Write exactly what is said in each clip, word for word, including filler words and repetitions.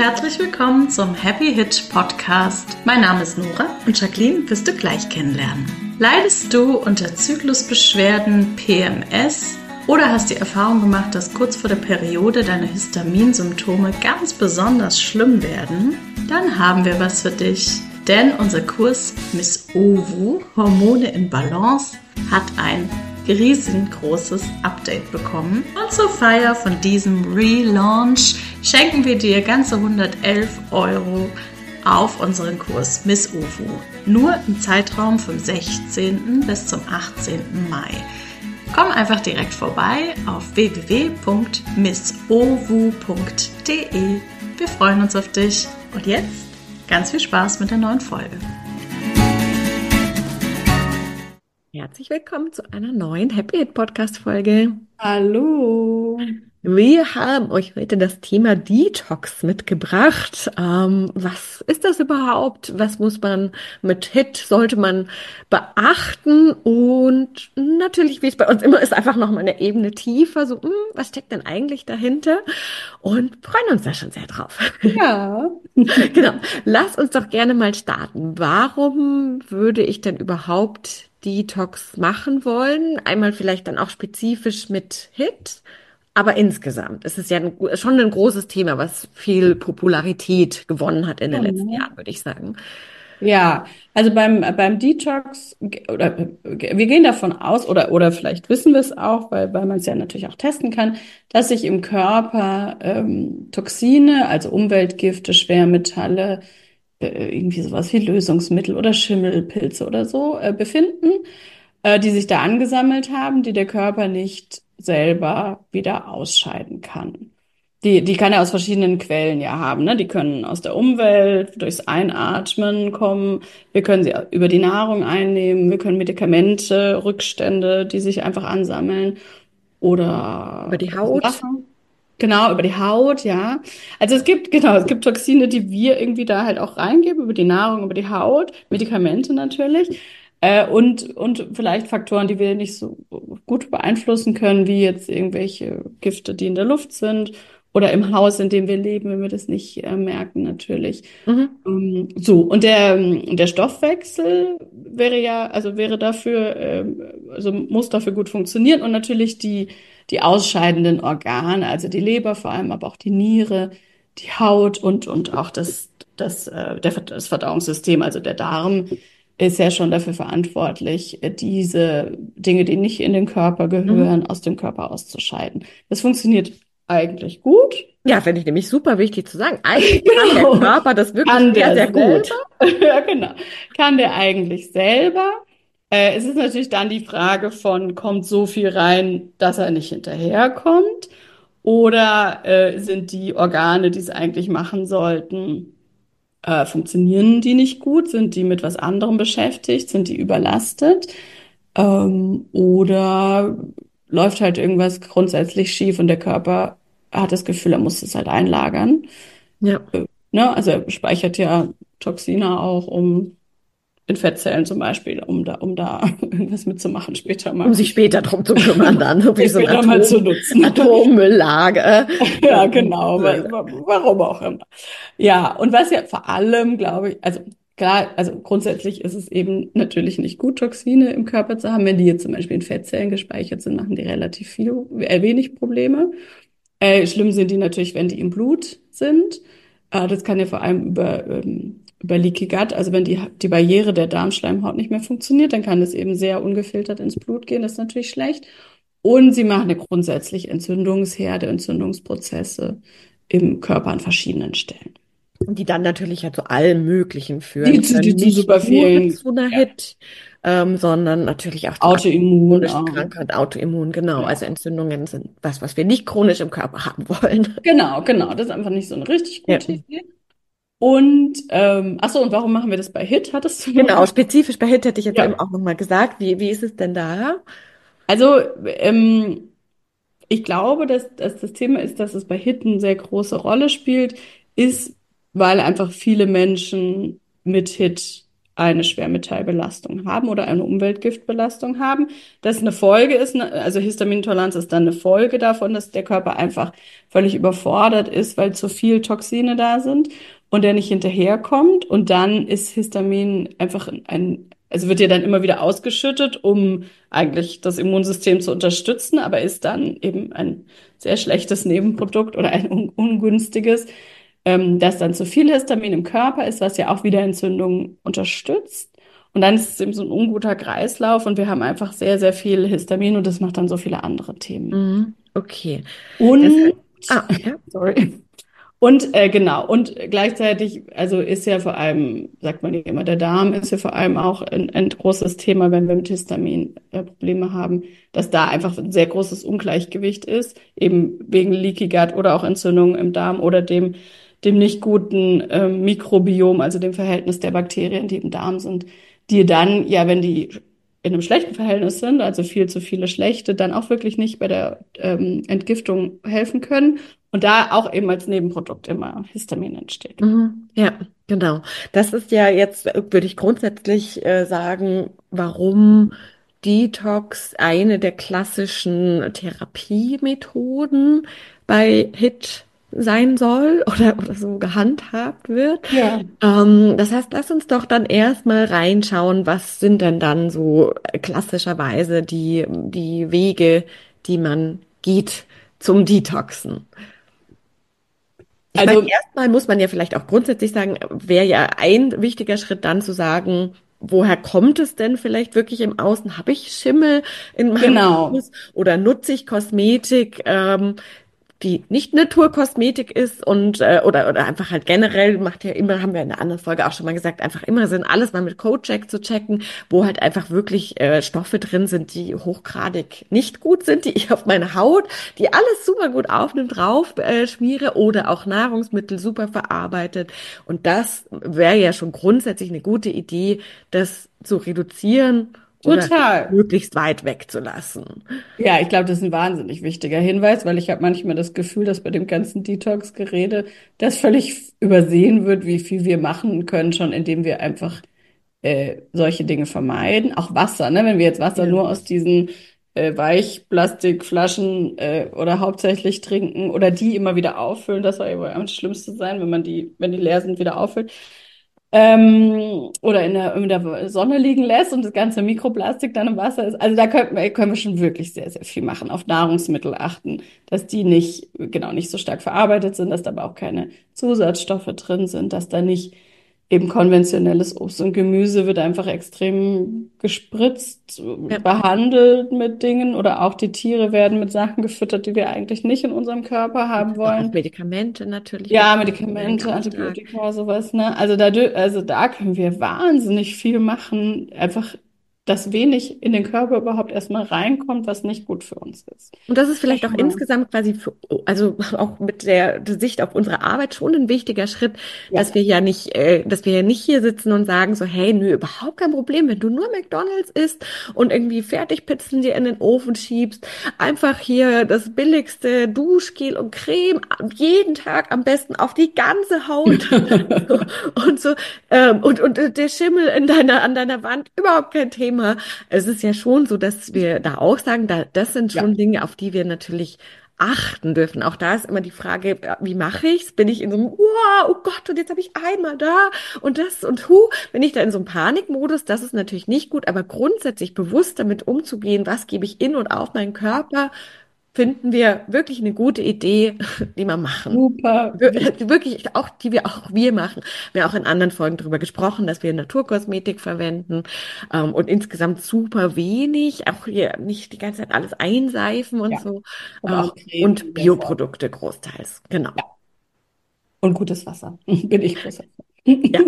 Herzlich willkommen zum Happy Hit Podcast. Mein Name ist Nora und Jacqueline wirst du gleich kennenlernen. Leidest du unter Zyklusbeschwerden, P M S oder hast die Erfahrung gemacht, dass kurz vor der Periode deine Histaminsymptome ganz besonders schlimm werden? Dann haben wir was für dich, denn unser Kurs Miss Ovu, Hormone in Balance, hat ein riesengroßes Update bekommen. Und zur Feier von diesem Relaunch schenken wir dir ganze hundertelf Euro auf unseren Kurs Miss Ovu. Nur im Zeitraum vom sechzehnten bis zum achtzehnten Mai. Komm einfach direkt vorbei auf w w w punkt miss ovu punkt d e. Wir freuen uns auf dich. Und jetzt ganz viel Spaß mit der neuen Folge. Herzlich willkommen zu einer neuen Happy Hit Podcast Folge. Hallo. Wir haben euch heute das Thema Detox mitgebracht. Ähm, was ist das überhaupt? Was muss man mit Hit, sollte man beachten? Und natürlich, wie es bei uns immer ist, einfach noch mal eine Ebene tiefer. So, mh, was steckt denn eigentlich dahinter? Und freuen uns da schon sehr drauf. Ja. Genau. Lass uns doch gerne mal starten. Warum würde ich denn überhaupt Detox machen wollen? Einmal vielleicht dann auch spezifisch mit Hit. Aber insgesamt ist es ja ein, schon ein großes Thema, was viel Popularität gewonnen hat in den letzten Jahren, würde ich sagen. Ja, also beim, beim Detox, oder wir gehen davon aus, oder, oder vielleicht wissen wir es auch, weil, weil man es ja natürlich auch testen kann, dass sich im Körper ähm, Toxine, also Umweltgifte, Schwermetalle, äh, irgendwie sowas wie Lösungsmittel oder Schimmelpilze oder so äh, befinden, äh, die sich da angesammelt haben, die der Körper nicht selber wieder ausscheiden kann. Die, die kann er aus verschiedenen Quellen ja haben, ne? Die können aus der Umwelt, durchs Einatmen kommen. Wir können sie über die Nahrung einnehmen. Wir können Medikamente, Rückstände, die sich einfach ansammeln oder Über die Haut. Wasser. Genau, über die Haut, ja. Also es gibt, genau, es gibt Toxine, die wir irgendwie da halt auch reingeben, über die Nahrung, über die Haut, Medikamente natürlich. Äh, und, und vielleicht Faktoren, die wir nicht so gut beeinflussen können, wie jetzt irgendwelche Gifte, die in der Luft sind oder im Haus, in dem wir leben, wenn wir das nicht äh, merken, natürlich. Mhm. Ähm, so, und der, der Stoffwechsel wäre ja, also wäre dafür, ähm, also muss dafür gut funktionieren und natürlich die, die ausscheidenden Organe, also die Leber vor allem, aber auch die Niere, die Haut und, und auch das, das, äh, der, das Verdauungssystem, also der Darm, ist ja schon dafür verantwortlich, diese Dinge, die nicht in den Körper gehören, Mhm. aus dem Körper auszuscheiden. Das funktioniert eigentlich gut. Ja, finde ich nämlich super wichtig zu sagen. Eigentlich kann Genau. der Körper das wirklich Kann sehr, der sehr gut. selber. Ja, genau. Kann der eigentlich selber. Äh, es ist natürlich dann die Frage von, kommt so viel rein, dass er nicht hinterherkommt? Oder äh, sind die Organe, die es eigentlich machen sollten, Äh, funktionieren die nicht gut? Sind die mit was anderem beschäftigt? Sind die überlastet? Ähm, oder läuft halt irgendwas grundsätzlich schief und der Körper hat das Gefühl, er muss es halt einlagern. Ja. Äh, ne? Also er speichert ja Toxine auch, um in Fettzellen zum Beispiel, um da, um da irgendwas mitzumachen später mal. Um sich später drum zu kümmern dann, so wie so ein Später mal zu Atom, nutzen. Atommülllager. Ja, Ähm, genau, wa- wa- warum auch immer. Ja, und was ja vor allem, glaube ich, also klar, also grundsätzlich ist es eben natürlich nicht gut, Toxine im Körper zu haben. Wenn die jetzt zum Beispiel in Fettzellen gespeichert sind, machen die relativ viel, äh, wenig Probleme. Äh, schlimm sind die natürlich, wenn die im Blut sind. Äh, das kann ja vor allem über, ähm, über Leaky Gut, also wenn die, die Barriere der Darmschleimhaut nicht mehr funktioniert, dann kann das eben sehr ungefiltert ins Blut gehen. Das ist natürlich schlecht. Und sie machen ja grundsätzlich Entzündungsherde, Entzündungsprozesse im Körper an verschiedenen Stellen. Die dann natürlich ja zu allem Möglichen Die führen zu, können. die zu Nicht super nur vielen, zu einer ja, Hit, ähm, sondern natürlich auch zu Autoimmun chronischen auch. Krankheiten, Autoimmun, genau. Also Ja. Entzündungen sind was, was wir nicht chronisch im Körper haben wollen. Genau, genau. Das ist einfach nicht so eine richtig Ja. gute Idee. Und, ähm, ach so, und warum machen wir das bei Hit, hattest du noch Genau, gefragt? spezifisch bei Hit hätte ich jetzt eben Ja. auch nochmal gesagt. Wie, wie ist es denn da? Also, ähm, ich glaube, dass, dass das Thema ist, dass es bei Hit eine sehr große Rolle spielt, ist, weil einfach viele Menschen mit Hit eine Schwermetallbelastung haben oder eine Umweltgiftbelastung haben. Das eine Folge ist, also Histaminintoleranz ist dann eine Folge davon, dass der Körper einfach völlig überfordert ist, weil zu viel Toxine da sind und der nicht hinterherkommt. Und dann ist Histamin einfach ein, also wird ja dann immer wieder ausgeschüttet, um eigentlich das Immunsystem zu unterstützen, aber ist dann eben ein sehr schlechtes Nebenprodukt oder ein un ungünstiges, ähm, dass dann zu viel Histamin im Körper ist, was ja auch wieder Entzündungen unterstützt. Und dann ist es eben so ein unguter Kreislauf und wir haben einfach sehr, sehr viel Histamin und das macht dann so viele andere Themen. Mhm. Okay. Und, Deshalb, ah, ja. sorry. Und äh, genau, und gleichzeitig, also ist ja vor allem, sagt man ja immer, der Darm ist ja vor allem auch ein, ein großes Thema, wenn wir mit Histamin äh, Probleme haben, dass da einfach ein sehr großes Ungleichgewicht ist, eben wegen Leaky Gut oder auch Entzündungen im Darm oder dem, dem nicht guten ähm, Mikrobiom, also dem Verhältnis der Bakterien, die im Darm sind, die dann, ja, wenn die in einem schlechten Verhältnis sind, also viel zu viele schlechte, dann auch wirklich nicht bei der ähm, Entgiftung helfen können. Und da auch eben als Nebenprodukt immer Histamin entsteht. Mhm. Ja, genau. Das ist ja jetzt, äh, würde ich grundsätzlich äh, sagen, warum Detox eine der klassischen Therapiemethoden bei Hit sein soll oder, oder so gehandhabt wird. Ja. Ähm, das heißt, lass uns doch dann erstmal reinschauen, was sind denn dann so äh, klassischerweise die, die Wege, die man geht zum Detoxen. Ich meine, Also erstmal muss man ja vielleicht auch grundsätzlich sagen, wäre ja ein wichtiger Schritt dann zu sagen, woher kommt es denn vielleicht wirklich im Außen? Habe ich Schimmel in meinem genau. Haus oder nutze ich Kosmetik, ähm, die nicht Naturkosmetik ist und äh, oder oder einfach halt generell macht ja immer, haben wir in einer anderen Folge auch schon mal gesagt, einfach immer Sinn, alles mal mit CodeCheck zu checken, wo halt einfach wirklich äh, Stoffe drin sind, die hochgradig nicht gut sind, die ich auf meine Haut, die alles super gut aufnimmt, drauf äh, schmiere oder auch Nahrungsmittel super verarbeitet. Und das wäre ja schon grundsätzlich eine gute Idee, das zu reduzieren oder Total. möglichst weit wegzulassen. Ja, ich glaube, das ist ein wahnsinnig wichtiger Hinweis, weil ich habe manchmal das Gefühl, dass bei dem ganzen Detox-Gerede das völlig übersehen wird, wie viel wir machen können, schon indem wir einfach äh, solche Dinge vermeiden. Auch Wasser, ne? Wenn wir jetzt Wasser Ja. nur aus diesen äh, Weichplastikflaschen äh, oder hauptsächlich trinken oder die immer wieder auffüllen, das soll ja wohl am schlimmste sein, wenn man die, wenn die leer sind, wieder auffüllt. Ähm, oder in der, in der Sonne liegen lässt und das ganze Mikroplastik dann im Wasser ist. Also da können wir, können wir schon wirklich sehr, sehr viel machen. Auf Nahrungsmittel achten, dass die nicht, genau, nicht so stark verarbeitet sind, dass da aber auch keine Zusatzstoffe drin sind, dass da nicht eben konventionelles Obst und Gemüse wird einfach extrem gespritzt, Ja. behandelt mit Dingen oder auch die Tiere werden mit Sachen gefüttert, die wir eigentlich nicht in unserem Körper haben Auch wollen. Medikamente natürlich Ja, bekommen den Medikamente, ganzen Tag. Antibiotika, sowas, ne? Also da, dö- also da können wir wahnsinnig viel machen. Einfach, dass wenig in den Körper überhaupt erstmal reinkommt, was nicht gut für uns ist. Und das ist Das ist vielleicht auch schon mal, insgesamt quasi, für, also auch mit der, der Sicht auf unsere Arbeit schon ein wichtiger Schritt, ja. dass wir ja nicht, äh, dass wir ja nicht hier sitzen und sagen so, hey, nö, überhaupt kein Problem, wenn du nur McDonald's isst und irgendwie Fertigpizzen dir in den Ofen schiebst, einfach hier das billigste Duschgel und Creme jeden Tag am besten auf die ganze Haut und so ähm, und und äh, der Schimmel in deiner an deiner Wand überhaupt kein Thema. Es ist ja schon so, dass wir da auch sagen, da, das sind Ja. schon Dinge, auf die wir natürlich achten dürfen. Auch da ist immer die Frage, äh, wie mache ich's? Bin ich in so einem, wow, oh Gott, und jetzt habe ich einmal da und das und hu, bin ich da in so einem Panikmodus? Das ist natürlich nicht gut, aber grundsätzlich bewusst damit umzugehen, was gebe ich in und auf meinen Körper, finden wir wirklich eine gute Idee, die wir machen. Super Wir- wichtig. Wirklich auch, die wir auch wir machen. Wir haben auch in anderen Folgen darüber gesprochen, dass wir Naturkosmetik verwenden ähm, und insgesamt super wenig, auch hier nicht die ganze Zeit alles einseifen und Ja. so Aber ähm, auch Creme und in der Form. Bioprodukte großteils. Genau. Ja. Und gutes Wasser. Bin ich großer Fan. Ja.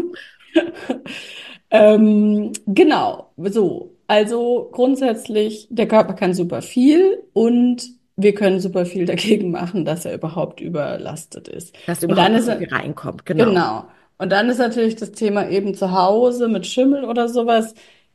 Ähm, genau, so. Also grundsätzlich, der Körper kann super viel und wir können super viel dagegen machen, dass er überhaupt überlastet ist. Dass Und dann überhaupt nicht ist so er, viel reinkommt. Genau. genau. Und dann ist natürlich das Thema eben zu Hause mit Schimmel oder sowas.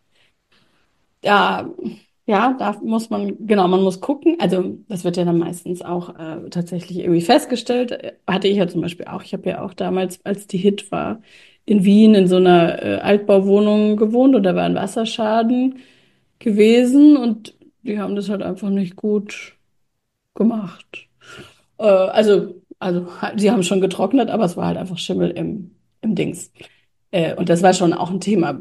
Ja, ja, da muss man, genau, man muss gucken. Also das wird ja dann meistens auch äh, tatsächlich irgendwie festgestellt. Äh, Hatte ich ja zum Beispiel auch. Ich habe ja auch damals, als die Hit war, in Wien in so einer äh, Altbauwohnung gewohnt und da war ein Wasserschaden gewesen und die haben das halt einfach nicht gut gemacht. Äh, also, also sie haben schon getrocknet, aber es war halt einfach Schimmel im, im Dings. Äh, und das war schon auch ein Thema,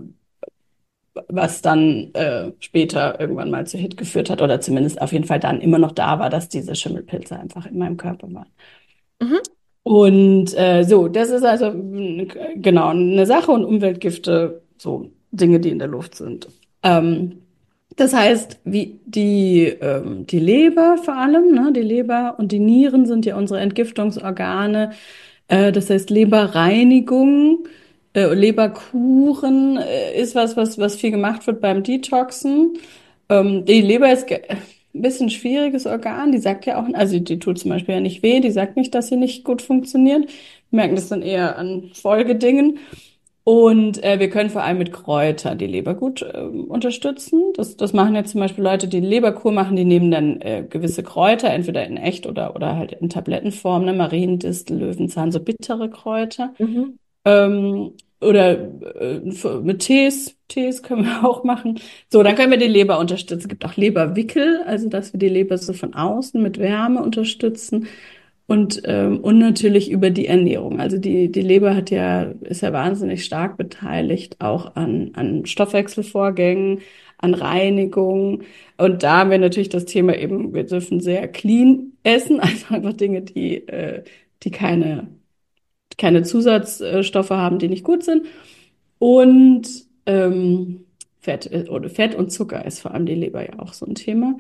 was dann äh, später irgendwann mal zu Hit geführt hat oder zumindest auf jeden Fall dann immer noch da war, dass diese Schimmelpilze einfach in meinem Körper waren. Mhm. Und äh, so, das ist also mh, genau eine Sache und Umweltgifte, so Dinge, die in der Luft sind. Ähm, das heißt, wie die, ähm, die Leber vor allem, ne, die Leber und die Nieren sind ja unsere Entgiftungsorgane. Äh, das heißt, Leberreinigung, äh, Leberkuren äh, ist was, was, was viel gemacht wird beim Detoxen. Ähm, die Leber ist ge- ein bisschen schwieriges Organ. Die sagt ja auch, also die tut zum Beispiel ja nicht weh. Die sagt nicht, dass sie nicht gut funktioniert. Wir merken das dann eher an Folgedingen. Und äh, wir können vor allem mit Kräutern die Leber gut ähm, unterstützen. Das, das machen jetzt zum Beispiel Leute, die Leberkur machen, die nehmen dann äh, gewisse Kräuter, entweder in echt oder, oder halt in Tablettenform, ne? Mariendistel, Löwenzahn, so bittere Kräuter. Mhm. Ähm, oder äh, mit Tees, Tees können wir auch machen. So, dann können wir die Leber unterstützen. Es gibt auch Leberwickel, also dass wir die Leber so von außen mit Wärme unterstützen. Und, ähm, und natürlich über die Ernährung. Also die, die Leber hat ja, ist ja wahnsinnig stark beteiligt, auch an, an Stoffwechselvorgängen, an Reinigung. Und da haben wir natürlich das Thema eben, wir dürfen sehr clean essen, also einfach Dinge, die, äh, die keine keine Zusatzstoffe haben, die nicht gut sind. Und ähm, Fett äh, oder Fett und Zucker ist vor allem die Leber ja auch so ein Thema.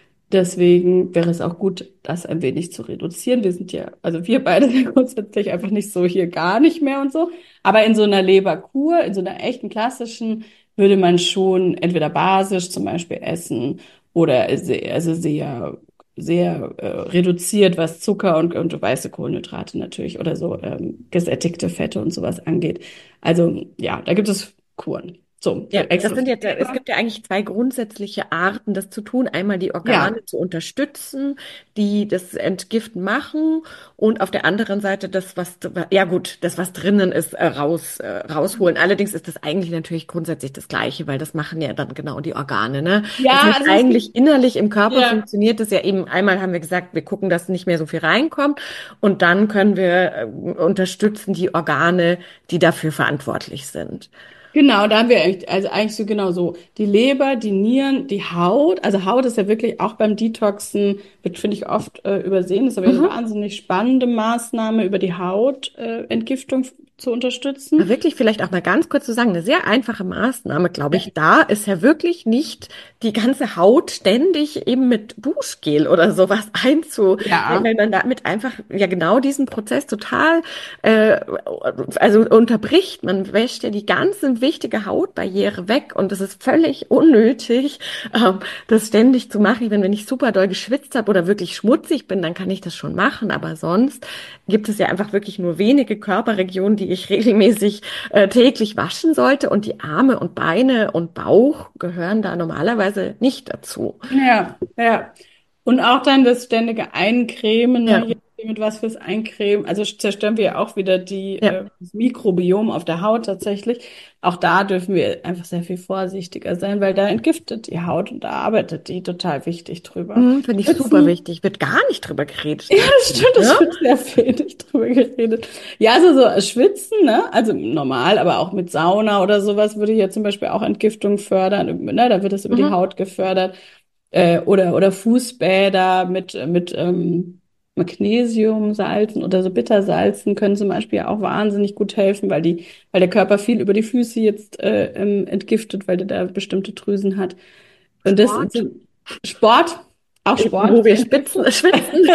Deswegen wäre es auch gut, das ein wenig zu reduzieren. Wir sind ja, also wir beide sind grundsätzlich einfach nicht so hier gar nicht mehr und so. Aber in so einer Leberkur, in so einer echten klassischen, würde man schon entweder basisch zum Beispiel essen oder sehr, also sehr, sehr äh, reduziert, was Zucker und, und weiße Kohlenhydrate natürlich oder so ähm, gesättigte Fette und sowas angeht. Also ja, da gibt es Kuren. So, Ja, das extra sind für jetzt, es Leber. gibt ja eigentlich zwei grundsätzliche Arten, das zu tun. Einmal die Ja, Organe zu unterstützen, die das Entgiften machen und auf der anderen Seite das, was, ja gut, das, was drinnen ist, äh, raus, äh, rausholen. Allerdings ist das eigentlich natürlich grundsätzlich das Gleiche, weil das machen ja dann genau die Organe, ne? Das ja, heißt, also es gibt eigentlich innerlich im Körper ja. funktioniert das ja eben, einmal haben wir gesagt, wir gucken, dass nicht mehr so viel reinkommt und dann können wir äh, unterstützen die Organe, die dafür verantwortlich sind. Genau, da haben wir eigentlich, also eigentlich so genau so die Leber, die Nieren, die Haut. Also Haut ist ja wirklich auch beim Detoxen, wird, finde ich, oft äh, übersehen. Das ist aber eine Mhm. wahnsinnig spannende Maßnahme, über die Haut äh, Entgiftung zu Aber unterstützen. wirklich vielleicht auch mal ganz kurz zu sagen, eine sehr einfache Maßnahme, glaube Ja. ich, da ist ja wirklich nicht die ganze Haut ständig eben mit Duschgel oder sowas einzu, Ja, weil man damit einfach ja genau diesen Prozess total äh, also unterbricht. Man wäscht ja die ganze wichtige Hautbarriere weg und es ist völlig unnötig, ähm, das ständig zu machen. Wenn, wenn ich super doll geschwitzt habe oder wirklich schmutzig bin, dann kann ich das schon machen, aber sonst gibt es ja einfach wirklich nur wenige Körperregionen, die ich regelmäßig äh, täglich waschen sollte. Und die Arme und Beine und Bauch gehören da normalerweise nicht dazu. ja, ja. Und auch dann das ständige Eincremen, ne? Ja, Je nachdem, mit was fürs Eincremen. Also zerstören wir ja auch wieder die, ja. äh, das Mikrobiom auf der Haut tatsächlich. Auch da dürfen wir einfach sehr viel vorsichtiger sein, weil da entgiftet die Haut und da arbeitet die total wichtig drüber. Mhm, finde ich super Schwitzen. wichtig. Wird gar nicht drüber geredet Ja, das tatsächlich, stimmt, ne? das wird sehr wenig drüber geredet. Ja, also so Schwitzen, ne? Also normal, aber auch mit Sauna oder sowas würde ja zum Beispiel auch Entgiftung fördern, ne? Da wird es über die Mhm. Haut gefördert. Äh, oder, oder Fußbäder mit, mit ähm, Magnesiumsalzen oder so Bittersalzen können zum Beispiel auch wahnsinnig gut helfen, weil die, weil der Körper viel über die Füße jetzt äh, ähm, entgiftet, weil der da bestimmte Drüsen hat. Und das Sport, sind Sport, auch Sport wo zur wir spitzen, Entgiftung. schwitzen.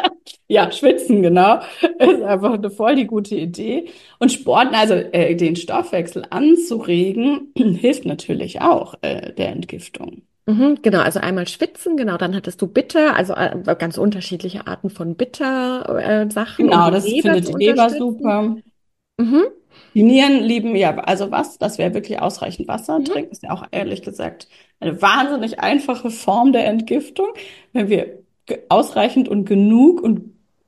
Ja, schwitzen, genau. Ist einfach eine voll die gute Idee. Und Sport, also äh, den Stoffwechsel anzuregen, hilft natürlich auch äh, der Entgiftung. Mhm, genau, also einmal schwitzen, genau, dann hattest du Bitter, also äh, ganz unterschiedliche Arten von Bitter, äh, Sachen, um Genau, die das Leber findet zu die Leber unterstützen. super. Mhm. Die Nieren lieben ja, also was, dass wir wirklich ausreichend Wasser Mhm. trinken, ist ja auch ehrlich gesagt eine wahnsinnig einfache Form der Entgiftung. Wenn wir ge- ausreichend und genug und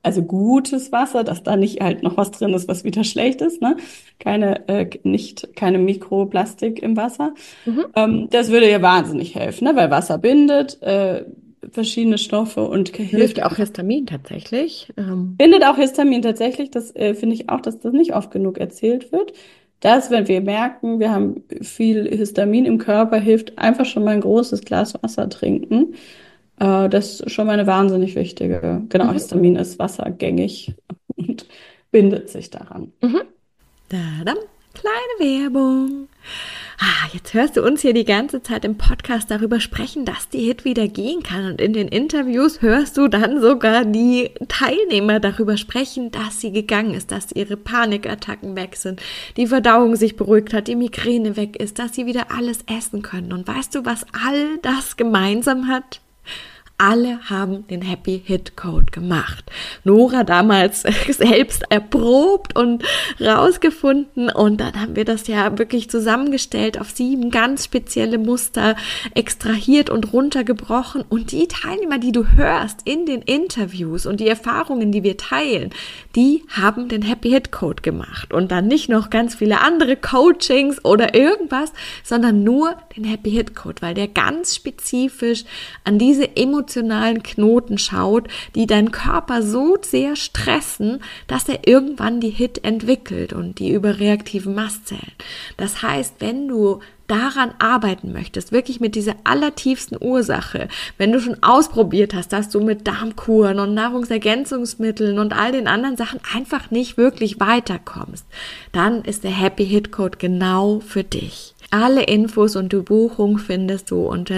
also gutes Wasser, dass da nicht halt noch was drin ist, was wieder schlecht ist, ne? Keine, äh, nicht, keine Mikroplastik im Wasser. Mhm. Ähm, das würde ja wahnsinnig helfen, ne? Weil Wasser bindet, äh, verschiedene Stoffe und Hilft hilft. ja auch Histamin tatsächlich. Ähm, Bindet auch Histamin tatsächlich, das äh, finde ich auch, dass das nicht oft genug erzählt wird. Dass, wenn wir merken, wir haben viel Histamin im Körper, hilft einfach schon mal ein großes Glas Wasser trinken. Äh, das ist schon mal eine wahnsinnig wichtige. Genau, mhm. Histamin ist wassergängig und bindet sich daran. Mhm. Tadam, kleine Werbung. Ah, jetzt hörst du uns hier die ganze Zeit im Podcast darüber sprechen, dass die Hit wieder gehen kann. Und in den Interviews hörst du dann sogar die Teilnehmer darüber sprechen, dass sie gegangen ist, dass ihre Panikattacken weg sind, die Verdauung sich beruhigt hat, die Migräne weg ist, dass sie wieder alles essen können. Und weißt du, was all das gemeinsam hat? Alle haben den Happy Hit Code gemacht. Nora damals selbst erprobt und rausgefunden und dann haben wir das ja wirklich zusammengestellt, auf sieben ganz spezielle Muster extrahiert und runtergebrochen und die Teilnehmer, die du hörst in den Interviews und die Erfahrungen, die wir teilen, die haben den Happy Hit Code gemacht und dann nicht noch ganz viele andere Coachings oder irgendwas, sondern nur den Happy Hit Code, weil der ganz spezifisch an diese emotionalen Knoten schaut, die deinen Körper so sehr stressen, dass er irgendwann die Hit entwickelt und die überreaktiven Mastzellen. Das heißt, wenn du daran arbeiten möchtest, wirklich mit dieser allertiefsten Ursache, wenn du schon ausprobiert hast, dass du mit Darmkuren und Nahrungsergänzungsmitteln und all den anderen Sachen einfach nicht wirklich weiterkommst, dann ist der Happy Hit Code genau für dich. Alle Infos und die Buchung findest du unter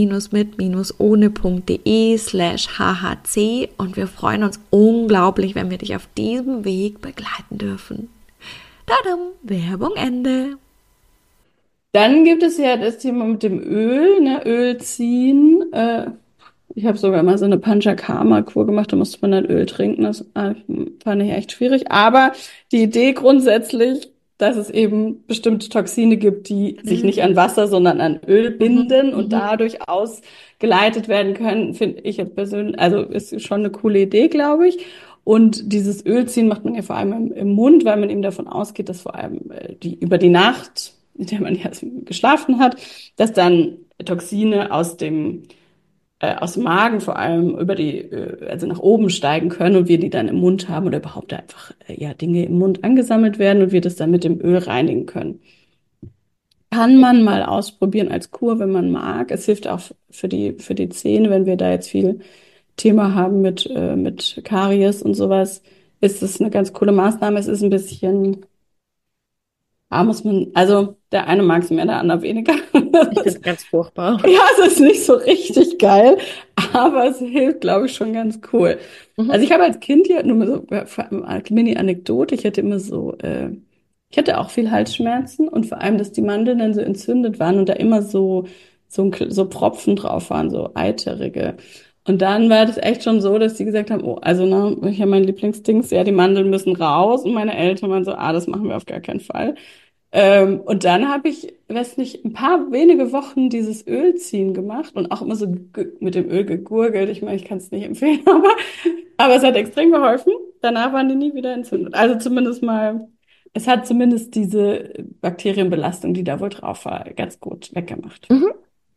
leben-mit-ohne.de slash hhc und wir freuen uns unglaublich, wenn wir dich auf diesem Weg begleiten dürfen. Tadam, Werbung Ende. Dann gibt es ja das Thema mit dem Öl, ne? Öl ziehen. Äh, ich habe sogar mal so eine Panchakarma-Kur gemacht, da musste man dann Öl trinken. Das äh, fand ich echt schwierig. Aber die Idee grundsätzlich, dass es eben bestimmte Toxine gibt, die sich nicht an Wasser, sondern an Öl binden und dadurch ausgeleitet werden können, finde ich jetzt persönlich, also ist schon eine coole Idee, glaube ich. Und dieses Ölziehen macht man ja vor allem im, im Mund, weil man eben davon ausgeht, dass vor allem äh, die über die Nacht, in der man ja geschlafen hat, dass dann Toxine aus dem äh, aus dem Magen vor allem über die, äh, also nach oben steigen können und wir die dann im Mund haben oder überhaupt einfach äh, ja Dinge im Mund angesammelt werden und wir das dann mit dem Öl reinigen können. Kann man mal ausprobieren als Kur, wenn man mag. Es hilft auch für die für die Zähne, wenn wir da jetzt viel Thema haben mit äh, mit Karies und sowas, ist es eine ganz coole Maßnahme. Es ist ein bisschen, ah, muss man, also der eine mag es mehr, der andere weniger. Ich finde es ganz furchtbar. Ja, es ist nicht so richtig geil, aber es hilft, glaube ich, schon ganz cool. Mhm. Also ich habe als Kind ja nur mal so, als Mini-Anekdote, ich hatte immer so, äh, ich hatte auch viel Halsschmerzen und vor allem, dass die Mandeln dann so entzündet waren und da immer so, so, ein, so Pfropfen drauf waren, so eiterige. Und dann war das echt schon so, dass die gesagt haben, oh, also ne, ich habe mein Lieblingsdings, ja, die Mandeln müssen raus und meine Eltern waren so, ah, das machen wir auf gar keinen Fall. Ähm, und dann habe ich, weiß nicht, ein paar wenige Wochen dieses Ölziehen gemacht und auch immer so ge- mit dem Öl gegurgelt. Ich meine, ich kann es nicht empfehlen, aber, aber es hat extrem geholfen. Danach waren die nie wieder entzündet. Also zumindest mal, es hat zumindest diese Bakterienbelastung, die da wohl drauf war, ganz gut weggemacht. Mhm.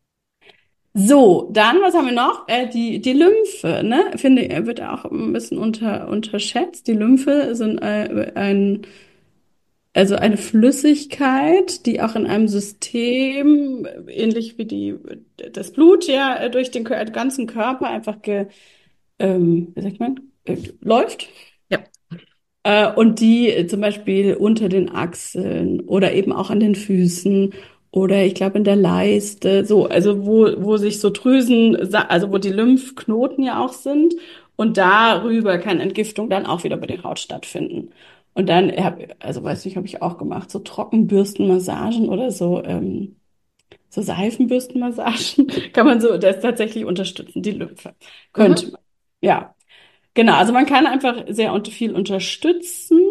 So, dann, was haben wir noch? Äh, die, die Lymphe, ne? Finde ich, wird auch ein bisschen unter, unterschätzt. Die Lymphe sind äh, ein also eine Flüssigkeit, die auch in einem System, ähnlich wie die, das Blut ja äh, durch den Kör- ganzen Körper einfach ge, ähm, wie sagt man, äh, läuft. Ja. Äh, und die äh, zum Beispiel unter den Achseln oder eben auch an den Füßen oder ich glaube in der Leiste, so, also wo, wo sich so Drüsen, sa- also wo die Lymphknoten ja auch sind und darüber kann Entgiftung dann auch wieder bei der Haut stattfinden. Und dann, hab, also weiß nicht, habe ich auch gemacht, so Trockenbürstenmassagen oder so, ähm, so Seifenbürstenmassagen kann man so, das tatsächlich unterstützen, die Lymphe. Könnte Mhm. man. Ja, genau. Also man kann einfach sehr und viel unterstützen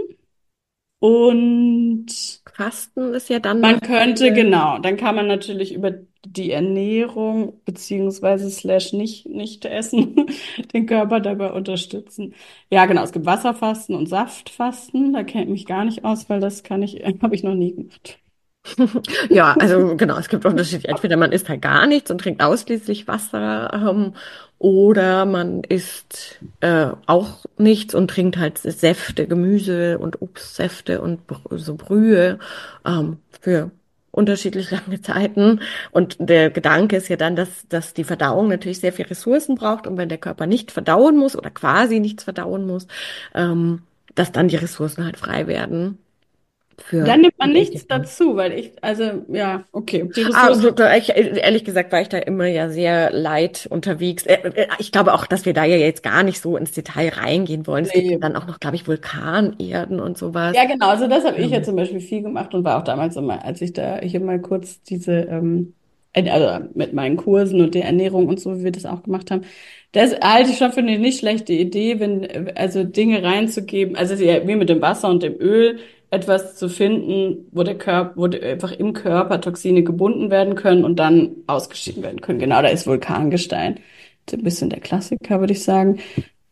und Fasten ist ja dann man noch könnte, eine. genau, dann kann man natürlich über die Ernährung beziehungsweise slash nicht, nicht essen, den Körper dabei unterstützen. Ja, genau, es gibt Wasserfasten und Saftfasten. Da kenne ich mich gar nicht aus, weil das kann ich, habe ich noch nie gemacht. Ja, also genau, es gibt Unterschiede. Entweder man isst halt gar nichts und trinkt ausschließlich Wasser, ähm, oder man isst äh, auch nichts und trinkt halt Säfte, Gemüse und Obstsäfte und Br- so Brühe ähm, für unterschiedlich lange Zeiten. Und der Gedanke ist ja dann, dass, dass die Verdauung natürlich sehr viel Ressourcen braucht. Und wenn der Körper nicht verdauen muss oder quasi nichts verdauen muss, ähm, dass dann die Ressourcen halt frei werden für Dann nimmt man nichts Betätigung. dazu, weil ich, also ja, okay, die Ah, Ressourcen. so, da- ich, ehrlich gesagt war ich da immer ja sehr light unterwegs. Äh, äh, Ich glaube auch, dass wir da ja jetzt gar nicht so ins Detail reingehen wollen. Es gibt ja Nee. dann auch noch, glaube ich, Vulkanerden und sowas. Ja, genau. Also das habe ich ja Ähm, zum Beispiel viel gemacht und war auch damals immer, als ich da hier mal kurz diese, ähm, äh, also mit meinen Kursen und der Ernährung und so, wie wir das auch gemacht haben. Das halte ich schon für eine nicht schlechte Idee, wenn, äh, also Dinge reinzugeben, also ja, wie mit dem Wasser und dem Öl, etwas zu finden, wo der Körper, wo der- einfach im Körper Toxine gebunden werden können und dann ausgeschieden werden können. Genau, da ist Vulkangestein. So ein bisschen der Klassiker, würde ich sagen.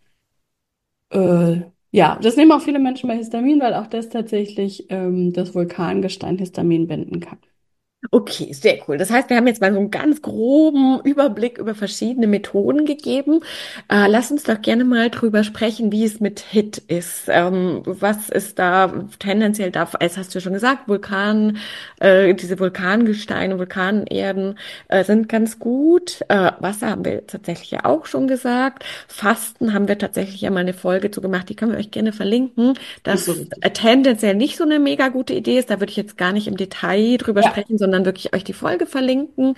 Äh, ja, das nehmen auch viele Menschen bei Histamin, weil auch das tatsächlich ähm, das Vulkangestein Histamin binden kann. Okay, sehr cool. Das heißt, wir haben jetzt mal so einen ganz groben Überblick über verschiedene Methoden gegeben. Äh, lass uns doch gerne mal drüber sprechen, wie es mit Hit ist. Ähm, was ist da tendenziell da? Es hast du schon gesagt, Vulkan, äh, diese Vulkangesteine, Vulkanerden äh, sind ganz gut. Äh, Wasser haben wir tatsächlich ja auch schon gesagt. Fasten haben wir tatsächlich ja mal eine Folge zu gemacht. Die können wir euch gerne verlinken. Nicht so Das richtig. äh, tendenziell nicht so eine mega gute Idee ist. Da würde ich jetzt gar nicht im Detail drüber Ja. sprechen, sondern wirklich euch die Folge verlinken.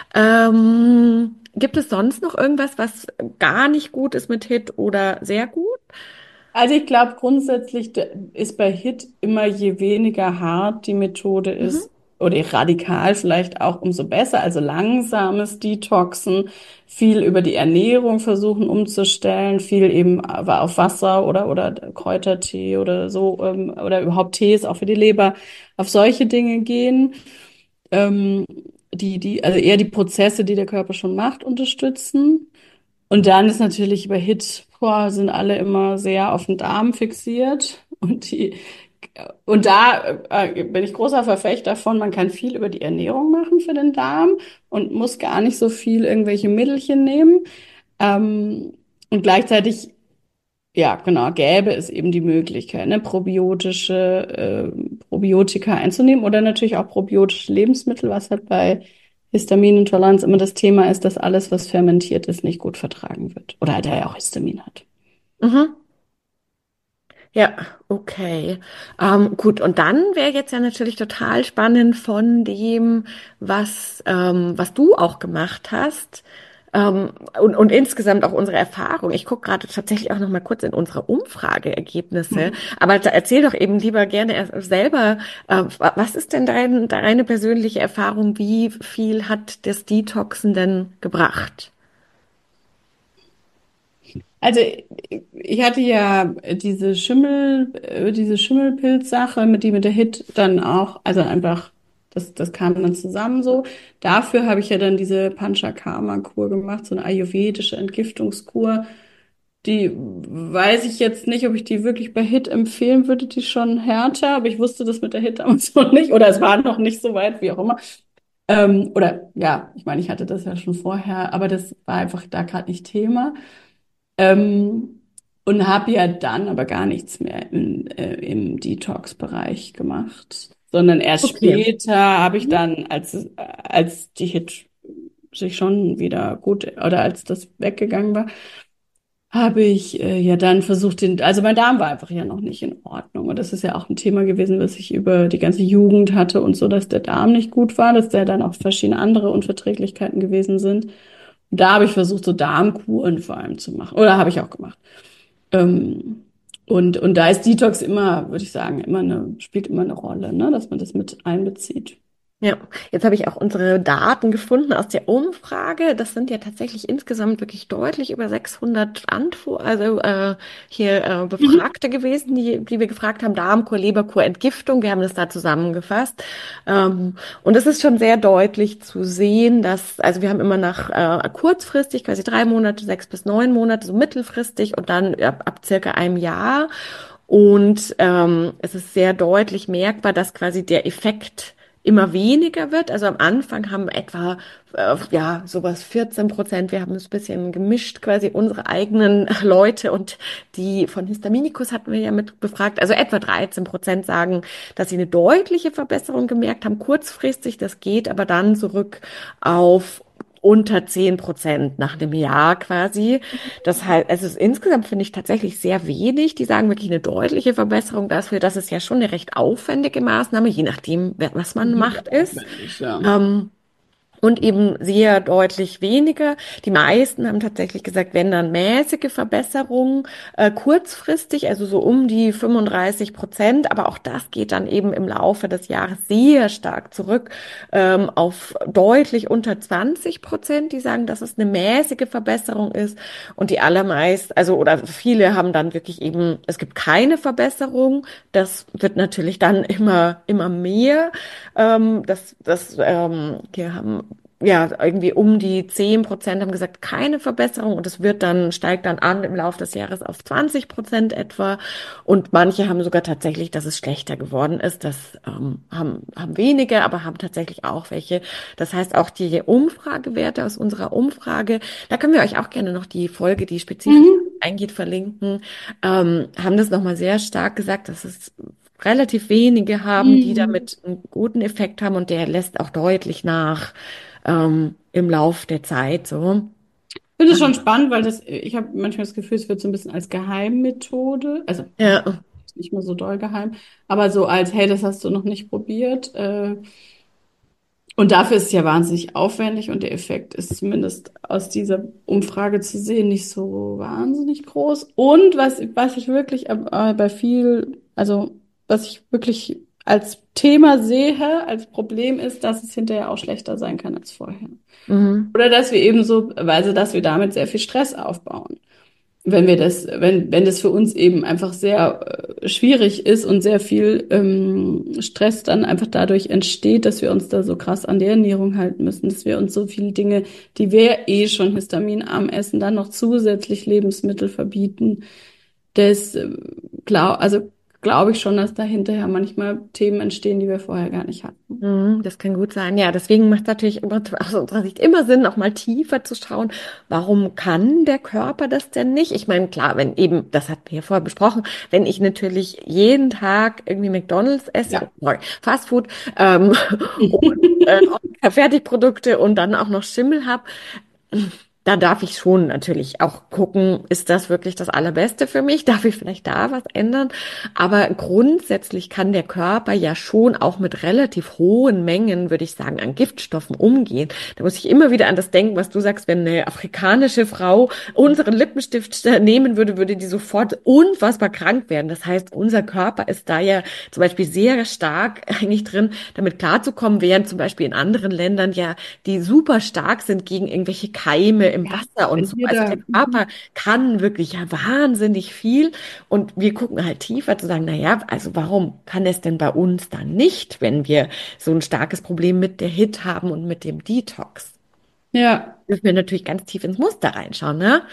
Ähm, gibt es sonst noch irgendwas, was gar nicht gut ist mit Hit oder sehr gut? Also ich glaube, grundsätzlich d- ist bei Hit immer, je weniger hart die Methode Mhm. ist, oder radikal vielleicht auch, umso besser. Also langsames Detoxen, viel über die Ernährung versuchen umzustellen, viel eben aber auf Wasser oder, oder Kräutertee oder so, ähm, oder überhaupt Tees auch für die Leber, auf solche Dinge gehen. Ähm, die, die, also eher die Prozesse, die der Körper schon macht, unterstützen. Und dann ist natürlich bei Hit, boah, sind alle immer sehr auf den Darm fixiert. Und die, und da äh, bin ich großer Verfechter davon, man kann viel über die Ernährung machen für den Darm und muss gar nicht so viel irgendwelche Mittelchen nehmen. Ähm, und gleichzeitig, ja, genau, gäbe es eben die Möglichkeit, ne, probiotische äh, Probiotika einzunehmen oder natürlich auch probiotische Lebensmittel, was halt bei Histaminintoleranz immer das Thema ist, dass alles, was fermentiert ist, nicht gut vertragen wird. Oder halt ja auch Histamin hat. Mhm. Ja, okay. Ähm, gut, und dann wäre jetzt ja natürlich total spannend von dem, was, ähm, was du auch gemacht hast. Ähm, und, und insgesamt auch unsere Erfahrung. Ich gucke gerade tatsächlich auch noch mal kurz in unsere Umfrageergebnisse. Aber da erzähl doch eben lieber gerne erst selber, äh, wa- was ist denn dein, deine persönliche Erfahrung? Wie viel hat das Detoxen denn gebracht? Also ich hatte ja diese Schimmel, äh, diese Schimmelpilz-Sache, mit die mit der Hit dann auch, also einfach, das, das kam dann zusammen so. Dafür habe ich ja dann diese Panchakarma-Kur gemacht, so eine ayurvedische Entgiftungskur. Die weiß ich jetzt nicht, ob ich die wirklich bei Hit empfehlen würde, die ist schon härter, aber ich wusste das mit der Hit damals noch nicht, oder es war noch nicht so weit, wie auch immer. Ähm, oder ja, ich meine, ich hatte das ja schon vorher, aber das war einfach da gerade nicht Thema. Ähm, und habe ja dann aber gar nichts mehr in, äh, im Detox-Bereich gemacht, sondern erst Okay. später habe ich dann, als, es- als die Hit sich schon wieder gut, oder als das weggegangen war, habe ich äh, ja dann versucht, den, also mein Darm war einfach ja noch nicht in Ordnung. Und das ist ja auch ein Thema gewesen, was ich über die ganze Jugend hatte und so, dass der Darm nicht gut war, dass da dann auch verschiedene andere Unverträglichkeiten gewesen sind. Und da habe ich versucht, so Darmkuren vor allem zu machen. Oder habe ich auch gemacht. Ähm, und, und da ist Detox immer, würde ich sagen, immer eine, spielt immer eine Rolle, ne, dass man das mit einbezieht. Ja, jetzt habe ich auch unsere Daten gefunden aus der Umfrage. Das sind ja tatsächlich insgesamt wirklich deutlich über sechshundert Antwo also äh, hier äh, Mhm. Befragte gewesen, die, die wir gefragt haben, Darmkur, Leberkur, Entgiftung. Wir haben das da zusammengefasst. Ähm, und es ist schon sehr deutlich zu sehen, dass, also wir haben immer nach äh, kurzfristig, quasi drei Monate, sechs bis neun Monate, so mittelfristig und dann ab, ab circa einem Jahr. Und ähm, es ist sehr deutlich merkbar, dass quasi der Effekt immer weniger wird. Also am Anfang haben etwa, äh, ja, sowas vierzehn Prozent, wir haben es ein bisschen gemischt, quasi unsere eigenen Leute und die von Histaminikus hatten wir ja mit befragt. Also etwa dreizehn Prozent sagen, dass sie eine deutliche Verbesserung gemerkt haben, kurzfristig. Das geht aber dann zurück auf unter zehn Prozent nach einem Jahr quasi. Das heißt, es ist insgesamt, finde ich, tatsächlich sehr wenig. Die sagen wirklich eine deutliche Verbesserung dafür. Das ist ja schon eine recht aufwendige Maßnahme, je nachdem, was man Super macht, ist. aufwendig, ja. Ähm, und eben sehr deutlich weniger. Die meisten haben tatsächlich gesagt, wenn dann mäßige Verbesserungen, äh, kurzfristig, also so um die fünfunddreißig Prozent, aber auch das geht dann eben im Laufe des Jahres sehr stark zurück, ähm, auf deutlich unter zwanzig Prozent, die sagen, dass es eine mäßige Verbesserung ist. Und die allermeist, also oder viele haben dann wirklich eben, es gibt keine Verbesserung. Das wird natürlich dann immer, immer mehr. Ähm, das, das, ähm, hier haben ja, irgendwie um die zehn Prozent haben gesagt, keine Verbesserung und es wird dann, steigt dann an im Laufe des Jahres auf zwanzig Prozent etwa und manche haben sogar tatsächlich, dass es schlechter geworden ist, das ähm, haben, haben wenige, aber haben tatsächlich auch welche. Das heißt, auch die Umfragewerte aus unserer Umfrage, da können wir euch auch gerne noch die Folge, die spezifisch Mhm. eingeht, verlinken, ähm, haben das nochmal sehr stark gesagt, dass es relativ wenige haben, die Mhm. damit einen guten Effekt haben und der lässt auch deutlich nach ähm, im Lauf der Zeit so. Ich finde es schon spannend, weil das, ich habe manchmal das Gefühl, es wird so ein bisschen als Geheimmethode, also ja, Ja, ist nicht mehr so doll geheim, aber so als, hey, das hast du noch nicht probiert. Äh, und dafür ist es ja wahnsinnig aufwendig und der Effekt ist zumindest aus dieser Umfrage zu sehen nicht so wahnsinnig groß. Und was, was ich wirklich äh, bei viel, also was ich wirklich als Thema sehe, als Problem ist, dass es hinterher auch schlechter sein kann als vorher. mhm. Oder dass wir eben so, also dass wir damit sehr viel Stress aufbauen. Wenn wir das, wenn, wenn das für uns eben einfach sehr äh, schwierig ist und sehr viel ähm, Stress dann einfach dadurch entsteht, dass wir uns da so krass an die Ernährung halten müssen, dass wir uns so viele Dinge, die wir eh schon histaminarm essen, dann noch zusätzlich Lebensmittel verbieten. Das, äh, glaub, also glaube ich schon, dass da hinterher manchmal Themen entstehen, die wir vorher gar nicht hatten. Mhm, das kann gut sein. Ja, deswegen macht es natürlich immer, aus unserer Sicht immer Sinn, auch mal tiefer zu schauen, warum kann der Körper das denn nicht? Ich meine, klar, wenn eben, das hatten wir ja vorher besprochen, wenn ich natürlich jeden Tag irgendwie McDonald's esse, oh, Ja. sorry, Fastfood, ähm, und äh, Fertigprodukte und dann auch noch Schimmel habe, da darf ich schon natürlich auch gucken, ist das wirklich das Allerbeste für mich? Darf ich vielleicht da was ändern? Aber grundsätzlich kann der Körper ja schon auch mit relativ hohen Mengen, würde ich sagen, an Giftstoffen umgehen. Da muss ich immer wieder an das denken, was du sagst, wenn eine afrikanische Frau unseren Lippenstift nehmen würde, würde die sofort unfassbar krank werden. Das heißt, unser Körper ist da ja zum Beispiel sehr stark eigentlich drin, damit klarzukommen, während zum Beispiel in anderen Ländern ja die super stark sind gegen irgendwelche Keime im Ja, Wasser und wenn so. wir Also da, der Körper kann wirklich ja wahnsinnig viel und wir gucken halt tiefer zu sagen, na ja, also warum kann es denn bei uns dann nicht, wenn wir so ein starkes Problem mit der H I T haben und mit dem Detox? ja. Dürfen wir natürlich ganz tief ins Muster reinschauen, ne?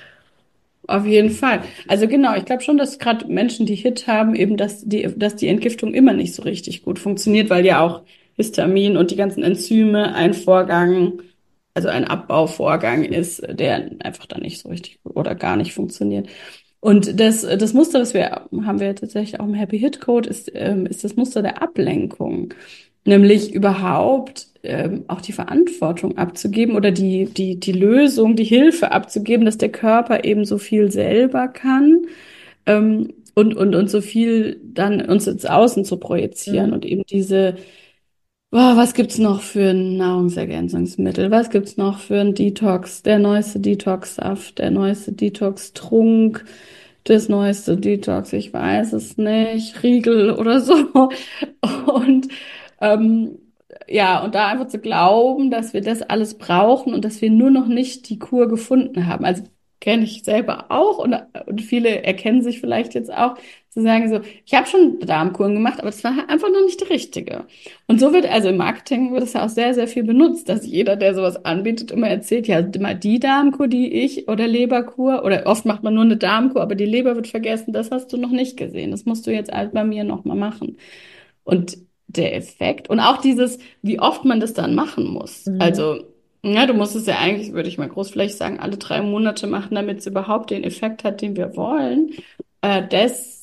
Auf jeden Fall. Also genau, ich glaube schon, dass gerade Menschen, die H I T haben, eben, dass die, dass die Entgiftung immer nicht so richtig gut funktioniert, weil ja auch Histamin und die ganzen Enzyme ein Vorgang, also ein Abbauvorgang ist, der einfach dann nicht so richtig gut oder gar nicht funktioniert. Und das, das Muster, das wir haben wir tatsächlich auch im Happy Hit Code, ist, ähm, ist das Muster der Ablenkung. Nämlich überhaupt ähm, auch die Verantwortung abzugeben oder die, die, die Lösung, die Hilfe abzugeben, dass der Körper eben so viel selber kann, ähm, und, und, und so viel dann uns ins Außen zu projizieren Mhm. und eben diese, boah, was gibt's noch für ein Nahrungsergänzungsmittel? Was gibt's noch für ein Detox? Der neueste Detox-Saft, der neueste Detox-Trunk, das neueste Detox, ich weiß es nicht, Riegel oder so. Und ähm, ja, und da einfach zu glauben, dass wir das alles brauchen und dass wir nur noch nicht die Kur gefunden haben. Also kenne ich selber auch und, und viele erkennen sich vielleicht jetzt auch, zu sagen so, ich habe schon Darmkuren gemacht, aber das war halt einfach noch nicht die richtige. Und so wird, also im Marketing wird es ja auch sehr, sehr viel benutzt, dass jeder, der sowas anbietet, immer erzählt, ja, immer die Darmkur, die ich, oder Leberkur, oder oft macht man nur eine Darmkur, aber die Leber wird vergessen, das hast du noch nicht gesehen. Das musst du jetzt halt bei mir nochmal machen. Und der Effekt und auch dieses, wie oft man das dann machen muss. Mhm. Also, ja, du musst es ja eigentlich, würde ich mal großflächig sagen, alle drei Monate machen, damit es überhaupt den Effekt hat, den wir wollen. Äh, das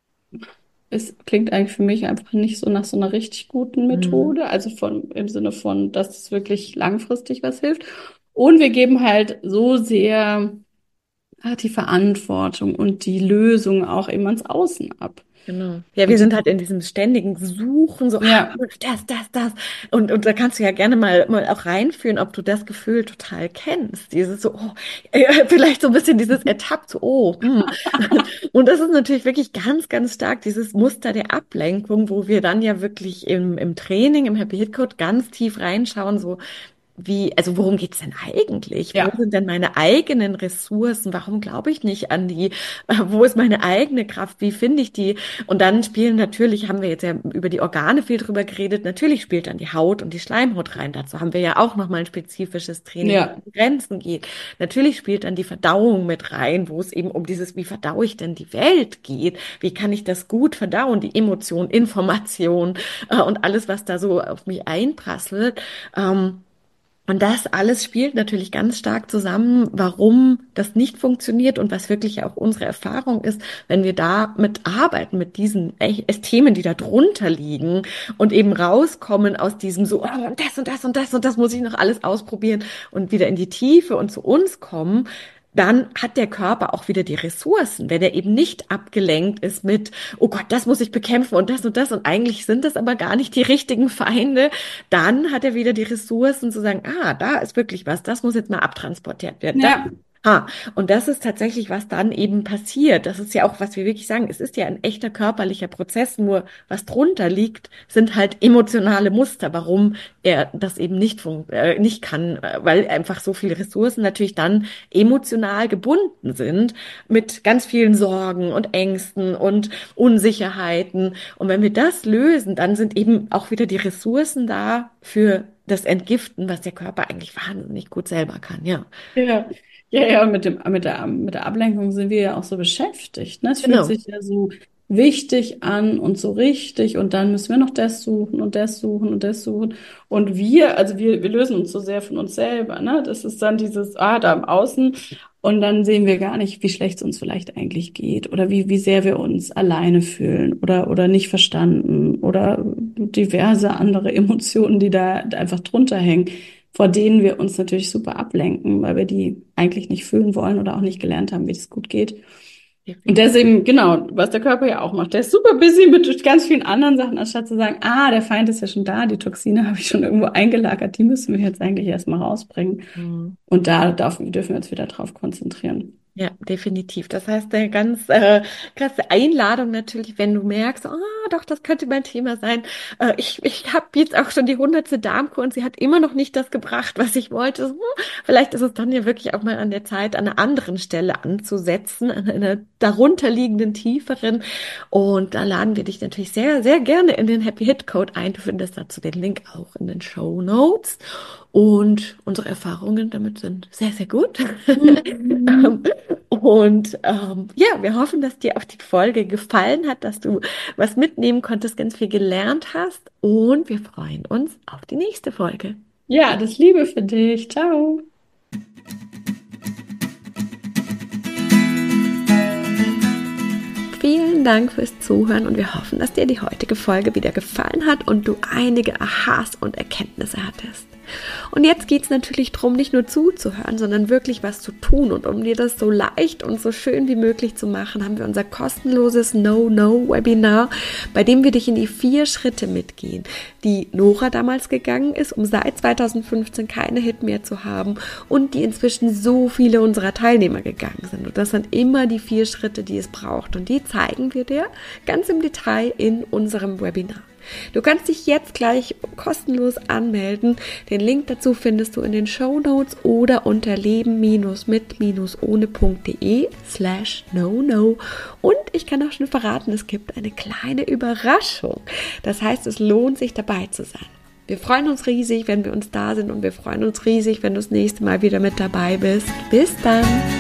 es klingt eigentlich für mich einfach nicht so nach so einer richtig guten Methode, also von, im Sinne von, dass es wirklich langfristig was hilft. Und wir geben halt so sehr ah, die Verantwortung und die Lösung auch immer ins Außen ab. Genau. Ja, wir Und sind halt in diesem ständigen Suchen, so, ah, ja, das, das, das. Und, und da kannst du ja gerne mal, mal auch reinführen, ob du das Gefühl total kennst. Dieses so, oh, äh, vielleicht so ein bisschen dieses ertappt, so, oh, hm. Und das ist natürlich wirklich ganz, ganz stark dieses Muster der Ablenkung, wo wir dann ja wirklich im, im Training, im Happy Hit Code ganz tief reinschauen, so, wie, also worum geht's denn eigentlich? Wo ja, sind denn meine eigenen Ressourcen? Warum glaube ich nicht an die? Äh, Wo ist meine eigene Kraft? Wie finde ich die? Und dann spielen natürlich, haben wir jetzt ja über die Organe viel drüber geredet, natürlich spielt dann die Haut und die Schleimhaut rein. Dazu haben wir ja auch nochmal ein spezifisches Training, wo es ja, um Grenzen geht. Natürlich spielt dann die Verdauung mit rein, wo es eben um dieses, wie verdaue ich denn die Welt geht? Wie kann ich das gut verdauen? Die Emotion, Information äh, und alles, was da so auf mich einprasselt. Ähm, und das alles spielt natürlich ganz stark zusammen, warum das nicht funktioniert und was wirklich auch unsere Erfahrung ist, wenn wir da mit arbeiten, mit diesen echt Themen, die da drunter liegen und eben rauskommen aus diesem so, oh, das und das und das und das muss ich noch alles ausprobieren und wieder in die Tiefe und zu uns kommen. Dann hat der Körper auch wieder die Ressourcen, wenn er eben nicht abgelenkt ist mit, oh Gott, das muss ich bekämpfen und das und das und eigentlich sind das aber gar nicht die richtigen Feinde, dann hat er wieder die Ressourcen zu sagen, ah, da ist wirklich was, das muss jetzt mal abtransportiert werden. Das, ja, ah, und das ist tatsächlich, was dann eben passiert. Das ist ja auch, was wir wirklich sagen, es ist ja ein echter körperlicher Prozess, nur was drunter liegt, sind halt emotionale Muster, warum er das eben nicht, fun- äh, nicht kann, äh, weil einfach so viele Ressourcen natürlich dann emotional gebunden sind mit ganz vielen Sorgen und Ängsten und Unsicherheiten. Und wenn wir das lösen, dann sind eben auch wieder die Ressourcen da für das Entgiften, was der Körper eigentlich wahnsinnig gut selber kann, ja. ja. Ja, ja, und mit dem, mit der, mit der Ablenkung sind wir ja auch so beschäftigt, ne? Es fühlt Genau. sich ja so wichtig an und so richtig und dann müssen wir noch das suchen und das suchen und das suchen. Und wir, also wir, wir lösen uns so sehr von uns selber, ne? Das ist dann dieses, ah, da im Außen und dann sehen wir gar nicht, wie schlecht es uns vielleicht eigentlich geht oder wie, wie sehr wir uns alleine fühlen oder, oder nicht verstanden oder diverse andere Emotionen, die da einfach drunter hängen, vor denen wir uns natürlich super ablenken, weil wir die eigentlich nicht fühlen wollen oder auch nicht gelernt haben, wie das gut geht. Und deswegen, genau, was der Körper ja auch macht, der ist super busy mit ganz vielen anderen Sachen, anstatt zu sagen, ah, der Feind ist ja schon da, die Toxine habe ich schon irgendwo eingelagert, die müssen wir jetzt eigentlich erstmal rausbringen. Mhm. Und da darf, dürfen wir uns wieder drauf konzentrieren. Ja, definitiv. Das heißt, eine ganz äh, krasse Einladung natürlich, wenn du merkst, ah, doch, das könnte mein Thema sein. Äh, ich ich habe jetzt auch schon die hundertste Darmkur und sie hat immer noch nicht das gebracht, was ich wollte. Hm, vielleicht ist es dann ja wirklich auch mal an der Zeit, an einer anderen Stelle anzusetzen, an einer darunterliegenden, tieferen. Und da laden wir dich natürlich sehr, sehr gerne in den Happy Hit Code ein. Du findest dazu den Link auch in den Show Notes. Und unsere Erfahrungen damit sind sehr, sehr gut. Mhm. Und ähm, ja, wir hoffen, dass dir auch die Folge gefallen hat, dass du was mitnehmen konntest, ganz viel gelernt hast. Und wir freuen uns auf die nächste Folge. Ja, das Liebe für dich. Ciao. Vielen Dank fürs Zuhören und wir hoffen, dass dir die heutige Folge wieder gefallen hat und du einige Aha's und Erkenntnisse hattest. Und jetzt geht es natürlich darum, nicht nur zuzuhören, sondern wirklich was zu tun. Und um dir das so leicht und so schön wie möglich zu machen, haben wir unser kostenloses No-No-Webinar, bei dem wir dich in die vier Schritte mitgehen, die Nora damals gegangen ist, um seit zweitausendfünfzehn keine Hit mehr zu haben und die inzwischen so viele unserer Teilnehmer gegangen sind. Und das sind immer die vier Schritte, die es braucht. Und die zeigen wir dir ganz im Detail in unserem Webinar. Du kannst dich jetzt gleich kostenlos anmelden. Den Link dazu findest du in den Shownotes oder unter leben-mit-ohne.de slash no no. Und ich kann auch schon verraten, es gibt eine kleine Überraschung. Das heißt, es lohnt sich dabei zu sein. Wir freuen uns riesig, wenn wir uns da sind und wir freuen uns riesig, wenn du das nächste Mal wieder mit dabei bist. Bis dann!